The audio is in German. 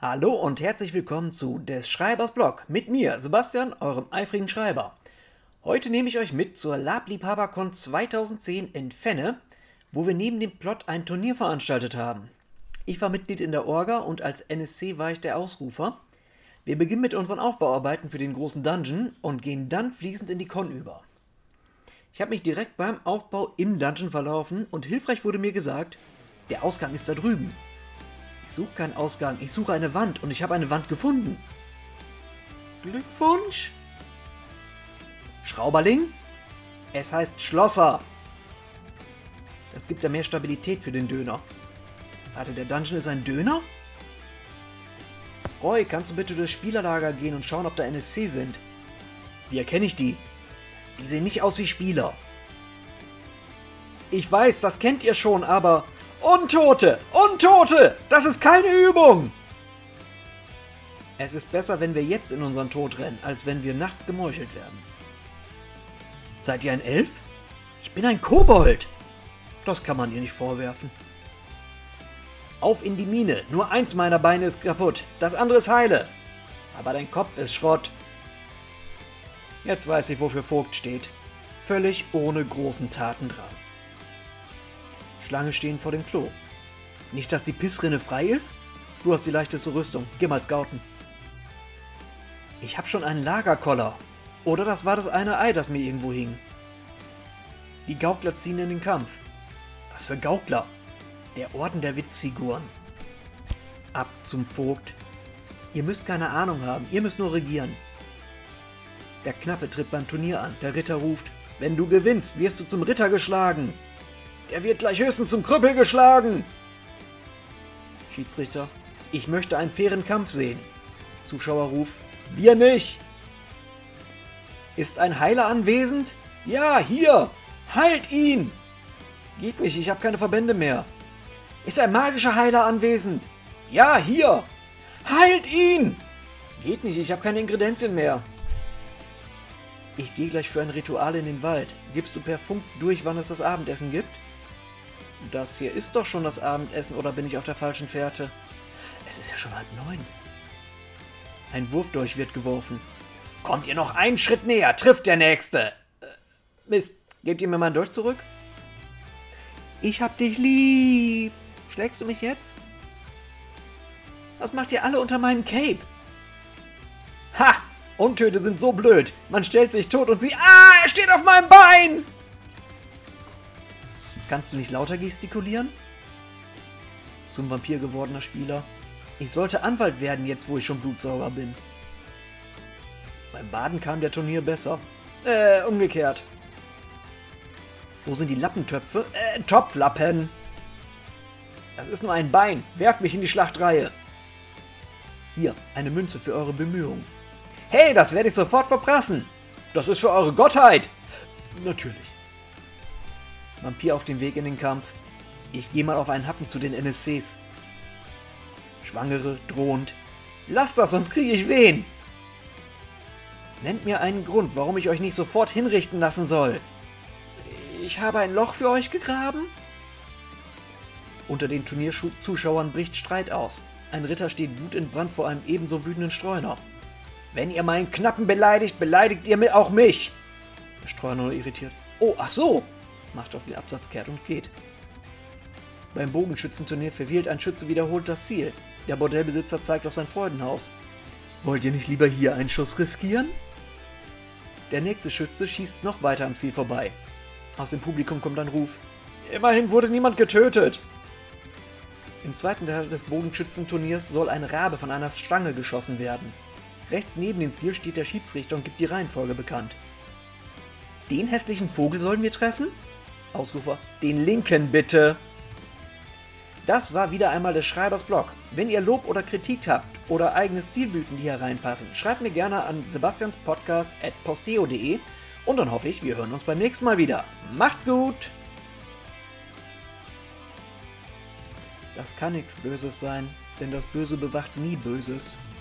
Hallo und herzlich willkommen zu des Schreibers Blog mit mir, Sebastian, eurem eifrigen Schreiber. Heute nehme ich euch mit zur Labliebhabercon 2010 in Fenne, wo wir neben dem Plot ein Turnier veranstaltet haben. Ich war Mitglied in der Orga und als NSC war ich der Ausrufer. Wir beginnen mit unseren Aufbauarbeiten für den großen Dungeon und gehen dann fließend in die Con über. Ich habe mich direkt beim Aufbau im Dungeon verlaufen und hilfreich wurde mir gesagt, der Ausgang ist da drüben. Ich suche keinen Ausgang, ich suche eine Wand und ich habe eine Wand gefunden. Glückwunsch! Schrauberling? Es heißt Schlosser. Das gibt ja mehr Stabilität für den Döner. Warte, der Dungeon ist ein Döner? Roy, kannst du bitte durchs Spielerlager gehen und schauen, ob da NSC sind? Wie erkenne ich die? Die sehen nicht aus wie Spieler. Ich weiß, das kennt ihr schon, aber... Untote! Untote! Das ist keine Übung! Es ist besser, wenn wir jetzt in unseren Tod rennen, als wenn wir nachts gemeuchelt werden. Seid ihr ein Elf? Ich bin ein Kobold! Das kann man ihr nicht vorwerfen. Auf in die Mine. Nur eins meiner Beine ist kaputt. Das andere ist heile. Aber dein Kopf ist Schrott. Jetzt weiß ich, wofür Vogt steht. Völlig ohne großen Tatendrang. Schlange stehen vor dem Klo. Nicht, dass die Pissrinne frei ist? Du hast die leichteste Rüstung. Geh mal scouten. Ich hab schon einen Lagerkoller. Oder das war das eine Ei, das mir irgendwo hing. Die Gaukler ziehen in den Kampf. Was für Gaukler? Der Orden der Witzfiguren. Ab zum Vogt. Ihr müsst keine Ahnung haben, ihr müsst nur regieren. Der Knappe tritt beim Turnier an. Der Ritter ruft, wenn du gewinnst, wirst du zum Ritter geschlagen. Der wird gleich höchstens zum Krüppel geschlagen. Schiedsrichter, ich möchte einen fairen Kampf sehen. Zuschauerruf, wir nicht. Ist ein Heiler anwesend? Ja, hier. Heilt ihn. Geht nicht, ich habe keine Verbände mehr. Ist ein magischer Heiler anwesend? Ja, hier. Heilt ihn. Geht nicht, ich habe keine Ingredienzien mehr. Ich gehe gleich für ein Ritual in den Wald. Gibst du per Funk durch, wann es das Abendessen gibt? Das hier ist doch schon das Abendessen, oder bin ich auf der falschen Fährte? Es ist ja schon 8:30. Ein Wurfdolch wird geworfen. Kommt ihr noch einen Schritt näher, trifft der Nächste. Mist, gebt ihr mir meinen Dolch zurück? Ich hab dich lieb. Schlägst du mich jetzt? Was macht ihr alle unter meinem Cape? Ha! Untöte sind so blöd. Man stellt sich tot und sie... Ah, er steht auf meinem Bein! Kannst du nicht lauter gestikulieren? Zum Vampir gewordener Spieler. Ich sollte Anwalt werden, jetzt wo ich schon Blutsauger bin. Beim Baden kam der Turnier besser. Umgekehrt. Wo sind die Lappentöpfe? Topflappen. Das ist nur ein Bein. Werft mich in die Schlachtreihe. Hier, eine Münze für eure Bemühungen. Hey, das werde ich sofort verprassen. Das ist für eure Gottheit. Natürlich. Vampir auf dem Weg in den Kampf. Ich gehe mal auf einen Happen zu den NSCs. Schwangere, drohend. Lasst das, sonst kriege ich Wehen. Nennt mir einen Grund, warum ich euch nicht sofort hinrichten lassen soll. Ich habe ein Loch für euch gegraben? Unter den Turnierzuschauern bricht Streit aus. Ein Ritter steht wutentbrannt vor einem ebenso wütenden Streuner. Wenn ihr meinen Knappen beleidigt, beleidigt ihr auch mich. Der Streuner nur irritiert. Oh, ach so. Macht auf den Absatz kehrt und geht. Beim Bogenschützenturnier verfehlt ein Schütze wiederholt das Ziel. Der Bordellbesitzer zeigt auf sein Freudenhaus. Wollt ihr nicht lieber hier einen Schuss riskieren? Der nächste Schütze schießt noch weiter am Ziel vorbei. Aus dem Publikum kommt ein Ruf. Immerhin wurde niemand getötet. Im zweiten Teil des Bogenschützenturniers soll ein Rabe von einer Stange geschossen werden. Rechts neben dem Ziel steht der Schiedsrichter und gibt die Reihenfolge bekannt. Den hässlichen Vogel sollen wir treffen? Ausrufer. Den linken bitte. Das war wieder einmal des Schreibers Blog. Wenn ihr Lob oder Kritik habt oder eigene Stilblüten, die hier reinpassen, schreibt mir gerne an sebastianspodcast@posteo.de und dann hoffe ich, wir hören uns beim nächsten Mal wieder. Macht's gut! Das kann nichts Böses sein, denn das Böse bewacht nie Böses.